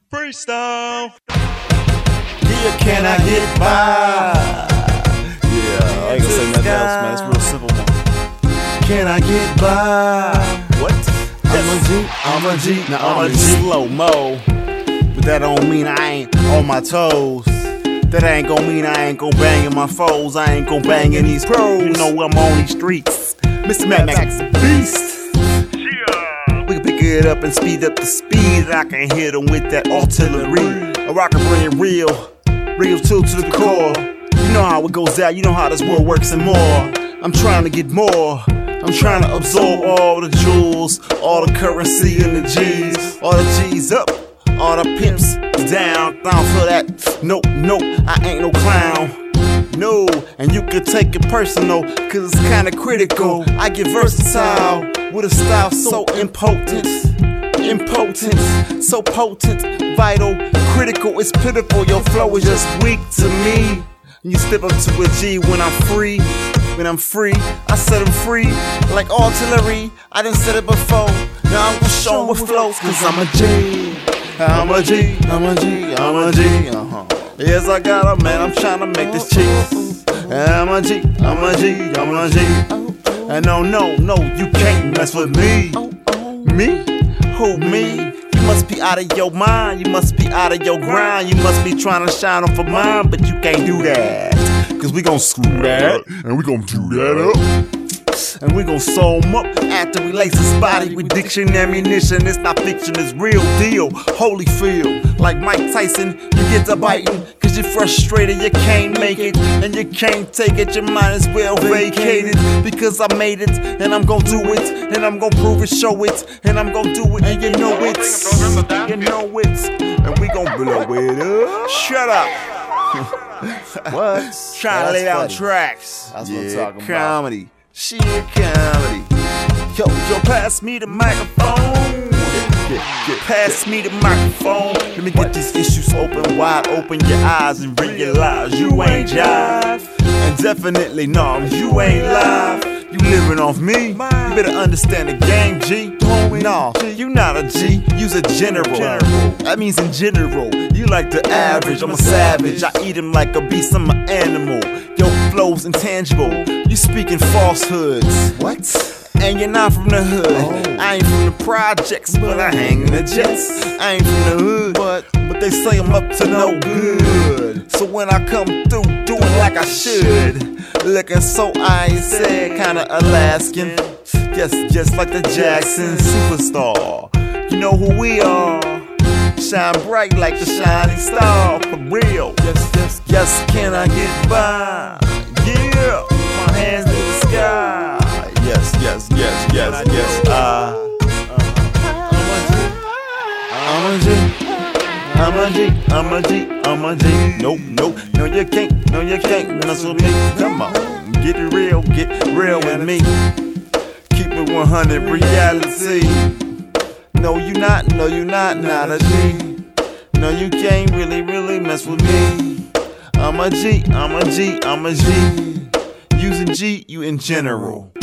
Freestyle. Yeah, can I get by? Yeah, I ain't gonna say nothing else, man. It's real simple, man. Can I get by? What? I'm a G. Now I'm a G. Slow-mo. But that don't mean I ain't on my toes. That ain't gon' mean I ain't gon' bang in my foes. I ain't gon' bang in these pros. You know I'm on these streets. Mr. Mad Max the Beast. We can pick it up and speed up the speed. I can hit them with that artillery. I can bring it real two to the core. You know how it goes down, you know how this world works and more. I'm trying to get more. I'm trying to absorb all the jewels, all the currency and the G's. All the G's up, all the pimps down for that. Nope, I ain't no clown. No, and you can take it personal, cause it's kinda critical. I get versatile with a style so impotent, so potent, vital, critical, it's pitiful. Your flow is just weak to me. You step up to a G when I'm free. When I'm free, I set them free like artillery. I done said it before. Now I'm gonna show 'em with flows, cause I'm a G. I'm a G, I'm a G, I'm a G. Yes, I got 'em, man. I'm trying to make this cheese. I'm a G, I'm a G, I'm a G. And no, you can't mess with me. Me? Who, me? You must be out of your mind. You must be out of your grind. You must be trying to shine off of mine, but you can't do that. Cause we gon' screw that, and we gon' do that up. And we gon' sew 'em up after we lace his body with diction ammunition. It's not fiction, it's real deal. Holyfield, like Mike Tyson, you get to biting. Cause you're frustrated, you can't make it. And you can't take it, you might as well vacate it. Because I made it, and I'm gon' do it. And I'm gon' prove it, show it. And I'm gon' do it, and you know it. You know it. And we gon' blow it up. Shut up. What? Trying to lay down tracks. That's what I'm talking about. Comedy. Shit, comedy. Yo, pass me the microphone. Pass me the microphone. Let me get these issues open, wide open your eyes and realize you ain't jive. And definitely, no, you ain't live. You living off me. You better understand the game, G. No, you not a G, you's a general. That means in general, you like the average. I'm a savage, I eat him like a beast, I'm an animal. Your flow's intangible, you speaking falsehoods. What? And you're not from the hood. I ain't from the projects, but I hang in the jets. I ain't from the hood, but they say I'm up to no good. So when I come through, doing like I should, looking so I said, kinda Alaskan. Just like the Jackson superstar. You know who we are. Shine bright like the shining star. For real. Yes, can I get by? Yeah, my hands to the sky. Yes. I'm a G. Nope. No, you can't mess with me. Come on, get real with me. Keep it 100 reality. No, you not a G. No, you can't really mess with me. I'm a G. Using G, you in general.